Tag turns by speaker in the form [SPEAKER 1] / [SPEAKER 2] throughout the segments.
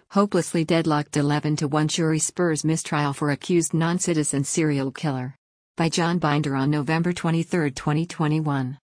[SPEAKER 1] Hopelessly deadlocked 11-1 jury spurs mistrial for accused non-citizen serial killer. By John Binder on November 23, 2021.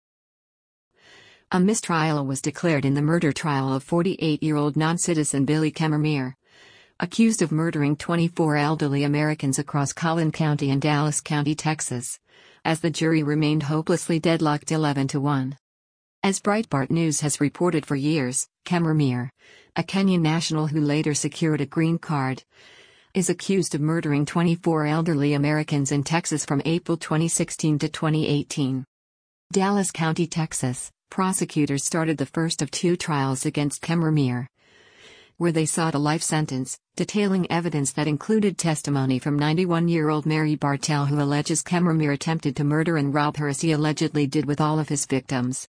[SPEAKER 1] A mistrial was declared in the murder trial of 48-year-old non-citizen Billy Cammermeer, accused of murdering 24 elderly Americans across Collin County and Dallas County, Texas, as the jury remained hopelessly deadlocked 11-1. As Breitbart News has reported for years, Cammermeer, a Kenyan national who later secured a green card, is accused of murdering 24 elderly Americans in Texas from April 2016 to 2018. Dallas County, Texas, prosecutors started the first of two trials against Cammermeer, where they sought a life sentence, detailing evidence that included testimony from 91-year-old Mary Bartell, who alleges Cammermeer attempted to murder and rob her as he allegedly did with all of his victims.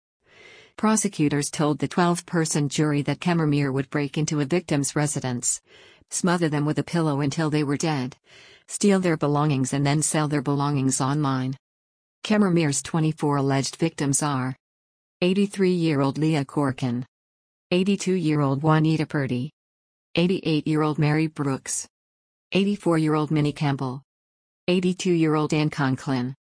[SPEAKER 1] Prosecutors told the 12-person jury that Cammermeer would break into a victim's residence, smother them with a pillow until they were dead, steal their belongings and then sell their belongings online. Cammermeer's 24 alleged victims are 83-year-old Leah Corkin, 82-year-old Juanita Purdy, 88-year-old Mary Brooks, 84-year-old Minnie Campbell, 82-year-old Ann Conklin,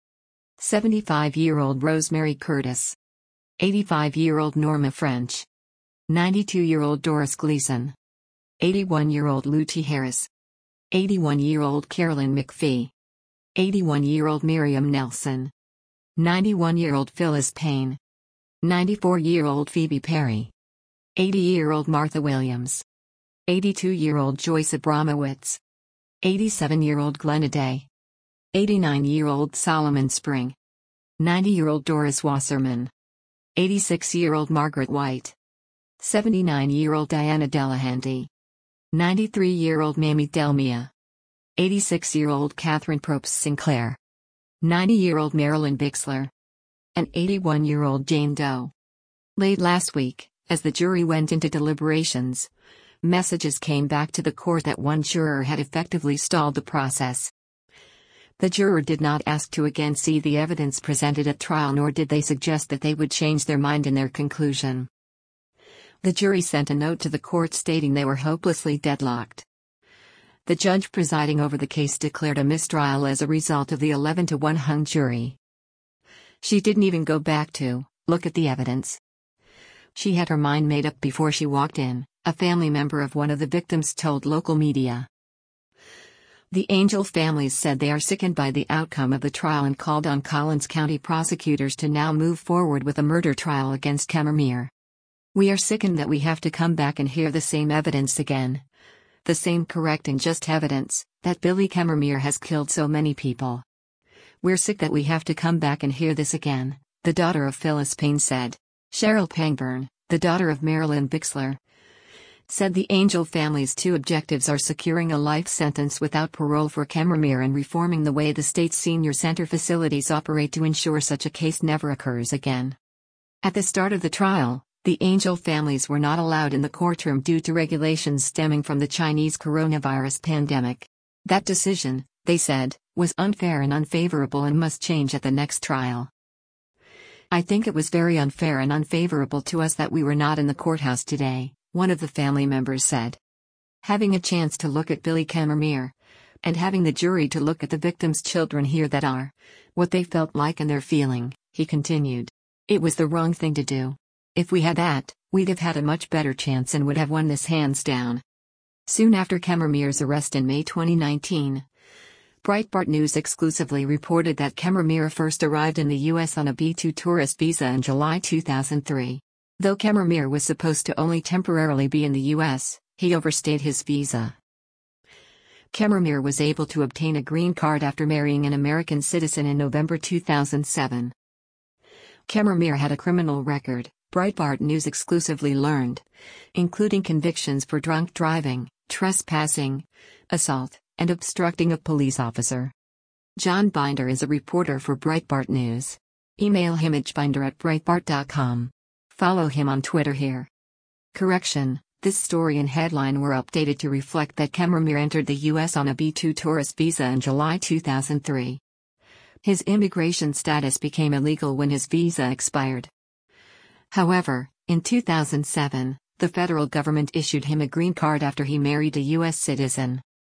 [SPEAKER 1] 75-year-old Rosemary Curtis, 85-year-old Norma French, 92-year-old Doris Gleason, 81-year-old Lutie Harris, 81-year-old Carolyn McPhee, 81-year-old Miriam Nelson, 91-year-old Phyllis Payne, 94-year-old Phoebe Perry, 80-year-old Martha Williams, 82-year-old Joyce Abramowitz, 87-year-old Glenna Day, 89-year-old Solomon Spring, 90-year-old Doris Wasserman, 86-year-old Margaret White, 79-year-old Diana Delahanty, 93-year-old Mamie Delmia, 86-year-old Catherine Probst Sinclair, 90-year-old Marilyn Bixler, and 81-year-old Jane Doe. Late last week, as the jury went into deliberations, messages came back to the court that one juror had effectively stalled the process. The juror did not ask to again see the evidence presented at trial, nor did they suggest that they would change their mind in their conclusion. The jury sent a note to the court stating they were hopelessly deadlocked. The judge presiding over the case declared a mistrial as a result of the 11-1 hung jury. She didn't even go back to look at the evidence. She had her mind made up before she walked in, a family member of one of the victims told local media. The Angel families said they are sickened by the outcome of the trial and called on Collins County prosecutors to now move forward with a murder trial against Cammermeer. "We are sickened that we have to come back and hear the same evidence again. The same correct and just evidence, that Billy Cammermeer has killed so many people. We're sick that we have to come back and hear this again," the daughter of Phyllis Payne said. Cheryl Pangburn, the daughter of Marilyn Bixler, said the Angel family's two objectives are securing a life sentence without parole for Cammermeer and reforming the way the state's senior center facilities operate to ensure such a case never occurs again. At the start of the trial, the Angel families were not allowed in the courtroom due to regulations stemming from the Chinese coronavirus pandemic. That decision, they said, was unfair and unfavorable and must change at the next trial. "I think it was very unfair and unfavorable to us that we were not in the courthouse today," one of the family members said. "Having a chance to look at Billy Cammermeer, and having the jury to look at the victims' children here that are what they felt like and they're feeling," he continued. "It was the wrong thing to do. If we had that, we'd have had a much better chance and would have won this hands down." Soon after Cammermeer's arrest in May 2019, Breitbart News exclusively reported that Cammermeer first arrived in the U.S. on a B-2 tourist visa in July 2003. Though Cammermeer was supposed to only temporarily be in the U.S., he overstayed his visa. Cammermeer was able to obtain a green card after marrying an American citizen in November 2007. Cammermeer had a criminal record, Breitbart News exclusively learned, including convictions for drunk driving, trespassing, assault, and obstructing a police officer. John Binder is a reporter for Breitbart News. Email him at binder@breitbart.com. Follow him on Twitter here. Correction, this story and headline were updated to reflect that Cammermeer entered the U.S. on a B-2 tourist visa in July 2003. His immigration status became illegal when his visa expired. However, in 2007, The federal government issued him a green card after he married a U.S. citizen.